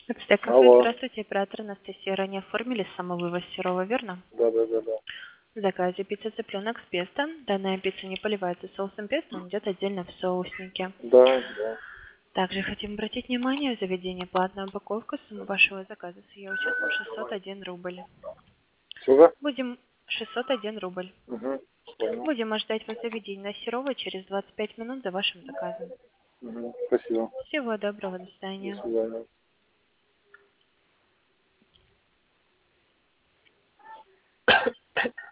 Кафе, Алло. здравствуйте, оператор Анастасия. Ранее оформили самовывоз сырого, верно? Да, да, да, да. В заказе пицца цыпленок с песто. Данная пицца не поливается соусом песто, он идет отдельно в соуснике. Да, да. Также хотим обратить внимание, в заведении платная упаковка, сумма вашего заказа с ее учетом 601 рубль. Сколько? Будем 601 рубль. Угу. Понял. Будем ожидать вас в заведении на Серова через 25 минут за вашим заказом. Угу. Спасибо. Всего доброго, до До свидания. свидания.